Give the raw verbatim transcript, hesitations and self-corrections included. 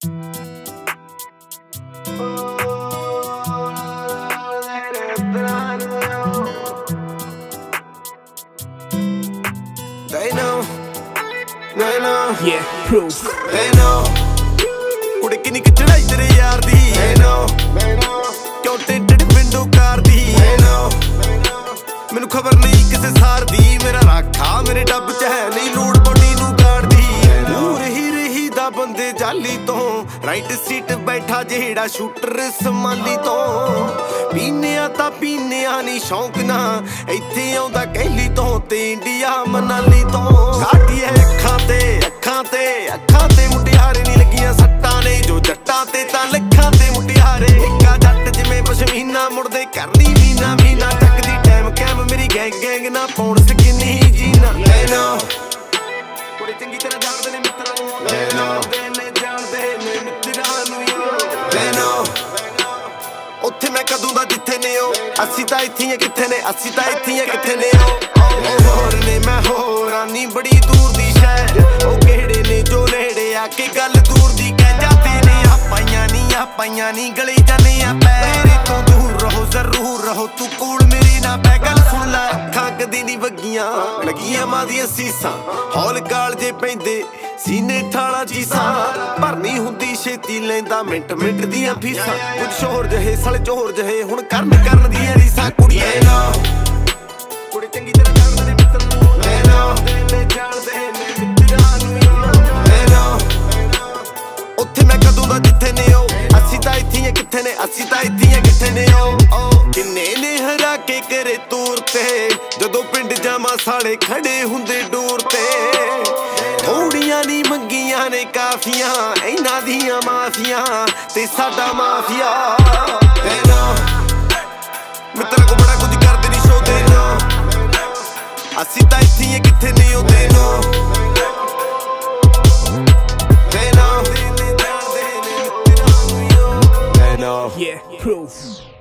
They know, they know, yeah, proof. They know, कुड़े किन्नी की चढ़ाई तेरे यार दी. They know, they know, क्यों टेंटेड विंडो कार दी. They know, मैनू खबर नहीं किसे सार दी. मेरा राखा मेरे डब च है नहीं लोड़ बॉडी नू गाड़ दी. दूर ही रही दा बंदे जाली तो राइट सीट बैठा जेड़ा शूटर समाली तो पीने ता पीने नी शौक ना इत्थे आउंदा कहली तो ते इंडिया मनाली तो गाड़ी है अखां ते अखां ते अखां ते मुटियारे नी लगियां सट्टां ने जो जट्टां ते तां लखां ते मुटियारे इक्का जट जिवें पशमीना मुड़दे करनी मीना मीना चकदी टाइम कैम मेरी गैंग गैंग ना पौण सकिनी जीना. ले नो कुड़ी चंगी तरह जाणदे ने मित्तरां नूं. ले नो ने जाणदे ने मित्तरां नूं. ले नो उत्थे मैं कदों दा जिथे ने ओ अस्सी तां इत्थे किथे ने अस्सी तां इत्थे किथे ने ओ होर ने मैं होरानी बड़ी दूर दी शहर ओ किहड़े ने जो नेड़े आके गल दूर दी कह जाते ने आपाइयां नी आपाइयां नी गली जाने आ पैरे तो दूर रहो जरूर रहो तू कोल मेरी ना पै गल सुन लै अखां कदी नी वगियां लगियां मां दियां सीसां हौल काल जे पैंदे सीने ठाला चीसां भरनी हुंदी छेती लैंदा मिंट मिंट दियां फीसां कुछ शोर जहे साले चोर जहे हुण करन करन दियां रीसां कुड़ियां ना कुड़ी चंगी तरह जाणदे ने मित्तर नूं. ले नो ने जाणदे ने मित्तरां नूं. ले नो उत्थे मैं कदों दा जिथे ने ओ अस्सी तां इत्थे किथे ने अस्सी तां इत्थे किथे ने ओ किन्ने ने हरा के करे तूर ते जदों पिंड जावां साले खड़े हुंदे डोर ते थोड़ियां नी मंगियां ने काफियां इन्हां दियां माफियां ते साडा माफिया. ले नो मित्तरां को बड़ा कुछ करदे नी शो दे नो अस्सी तां इत्थे किथे ने ओ दे नो. ले नो Yeah, proof.